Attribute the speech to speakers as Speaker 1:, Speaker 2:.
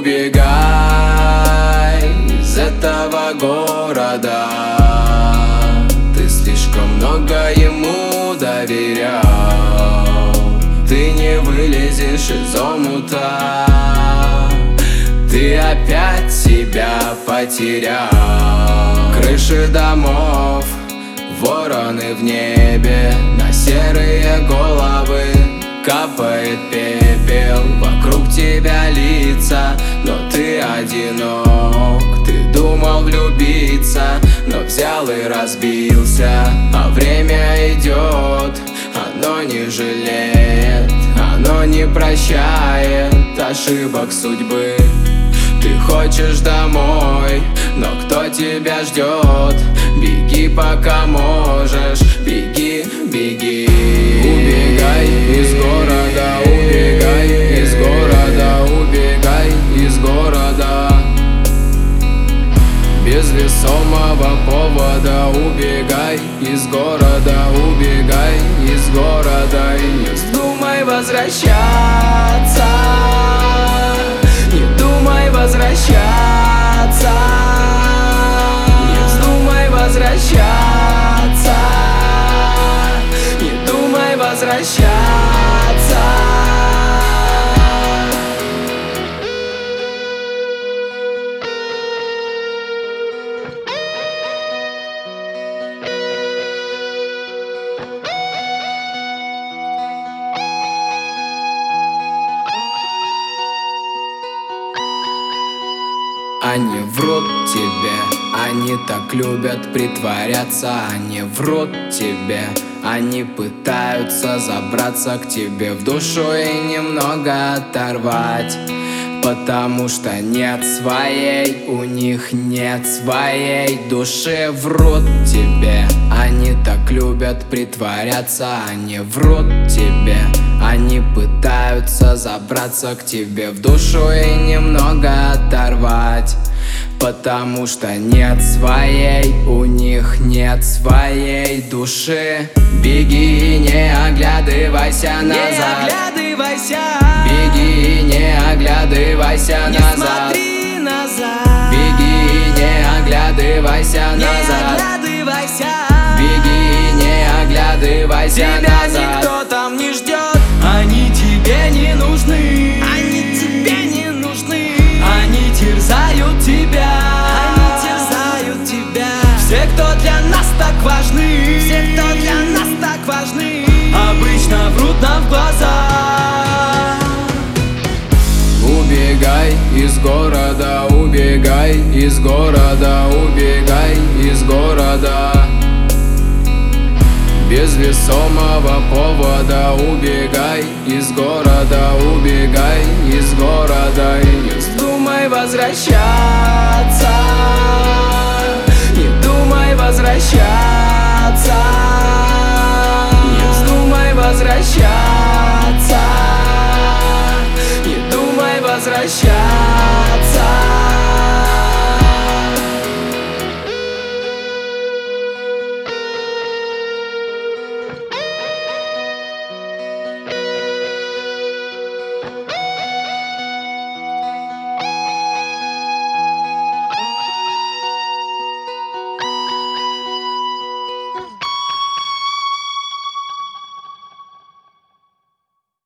Speaker 1: Убегай из этого города, ты слишком много ему доверял. Ты не вылезешь из омута, ты опять себя потерял. Крыши домов, вороны в небе, на серые головы капает пепел. Вокруг тебя лица, но ты одинок. Ты думал влюбиться, но взял и разбился. А время идет, оно не жалеет, оно не прощает ошибок судьбы. Ты хочешь домой, но кто тебя ждет? Беги, пока можешь, беги, беги. Убегай из города, убегай из города, убегай из города. Без весомого повода убегай из города, убегай из города. И не вздумай возвращаться, не думай возвращаться, не вздумай возвращаться, не думай возвращаться. Они врут тебе, они так любят притворяться. Они врут тебе, они пытаются забраться к тебе в душу и немного оторвать. Потому что нет своей, у них нет своей души. Врут тебе, они так любят притворяться. Они врут тебе, они пытаются забраться к тебе в душу и немного оторвать. Потому что нет своей, у них нет своей души. Беги, не оглядывайся назад,
Speaker 2: не оглядывайся.
Speaker 1: Беги, не оглядывайся
Speaker 2: Не
Speaker 1: назад,
Speaker 2: смотри назад.
Speaker 1: Беги, не оглядывайся
Speaker 2: Не
Speaker 1: назад,
Speaker 2: оглядывайся.
Speaker 1: Беги, не оглядывайся
Speaker 2: Тебя
Speaker 1: назад.
Speaker 2: никто там не ждет, они тебе не нужны. Они тебе не нужны. Они терзают тебя, они терзают тебя. Все, кто для нас так важны, все, кто для нас так важны, обычно врут нам в глаза.
Speaker 1: Убегай из города, убегай из города, убегай из города. Без весомого повода убегай из города, убегай из города. И не вздумай возвращаться, не думай возвращаться, не вздумай возвращаться, не думай возвращаться.